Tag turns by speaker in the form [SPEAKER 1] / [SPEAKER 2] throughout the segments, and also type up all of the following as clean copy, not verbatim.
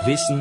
[SPEAKER 1] Wissen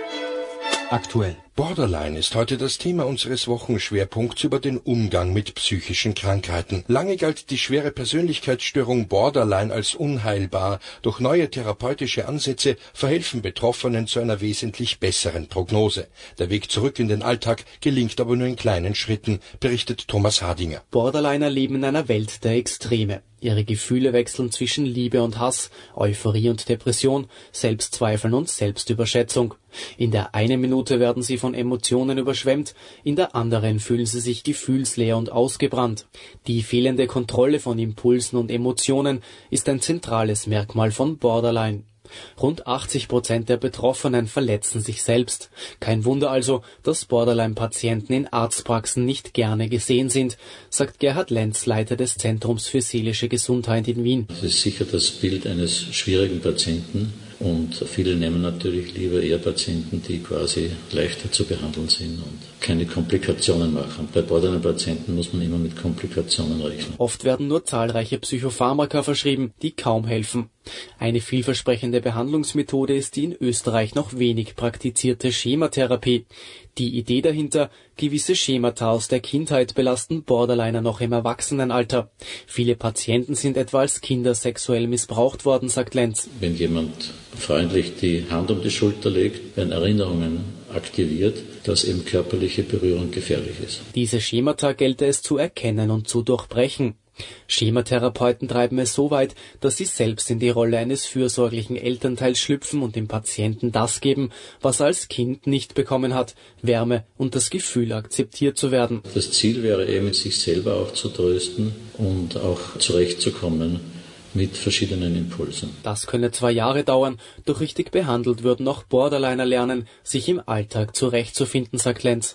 [SPEAKER 1] aktuell.
[SPEAKER 2] Borderline ist heute das Thema unseres Wochenschwerpunkts über den Umgang mit psychischen Krankheiten. Lange galt die schwere Persönlichkeitsstörung Borderline als unheilbar, doch neue therapeutische Ansätze verhelfen Betroffenen zu einer wesentlich besseren Prognose. Der Weg zurück in den Alltag gelingt aber nur in kleinen Schritten, berichtet Thomas Hardinger.
[SPEAKER 3] Borderliner leben in einer Welt der Extreme. Ihre Gefühle wechseln zwischen Liebe und Hass, Euphorie und Depression, Selbstzweifeln und Selbstüberschätzung. In der einen Minute werden sie von Emotionen überschwemmt, in der anderen fühlen sie sich gefühlsleer und ausgebrannt. Die fehlende Kontrolle von Impulsen und Emotionen ist ein zentrales Merkmal von Borderline. Rund 80% der Betroffenen verletzen sich selbst. Kein Wunder also, dass Borderline-Patienten in Arztpraxen nicht gerne gesehen sind, sagt Gerhard Lenz, Leiter des Zentrums für seelische Gesundheit in Wien.
[SPEAKER 4] Das ist sicher das Bild eines schwierigen Patienten und viele nehmen natürlich lieber eher Patienten, die quasi leichter zu behandeln sind und keine Komplikationen machen. Bei Borderline-Patienten muss man immer mit Komplikationen rechnen.
[SPEAKER 3] Oft werden nur zahlreiche Psychopharmaka verschrieben, die kaum helfen. Eine vielversprechende Behandlungsmethode ist die in Österreich noch wenig praktizierte Schematherapie. Die Idee dahinter: gewisse Schemata aus der Kindheit belasten Borderliner noch im Erwachsenenalter. Viele Patienten sind etwa als Kinder sexuell missbraucht worden, sagt Lenz.
[SPEAKER 4] Wenn jemand freundlich die Hand um die Schulter legt, werden Erinnerungen aktiviert, dass eben körperliche Berührung gefährlich ist.
[SPEAKER 3] Diese Schemata gelte es zu erkennen und zu durchbrechen. Schematherapeuten treiben es so weit, dass sie selbst in die Rolle eines fürsorglichen Elternteils schlüpfen und dem Patienten das geben, was er als Kind nicht bekommen hat: Wärme und das Gefühl, akzeptiert zu werden.
[SPEAKER 4] Das Ziel wäre eben, sich selber auch zu trösten und auch zurechtzukommen mit verschiedenen Impulsen.
[SPEAKER 3] Das könne 2 Jahre dauern, doch richtig behandelt würden auch Borderliner lernen, sich im Alltag zurechtzufinden, sagt Lenz.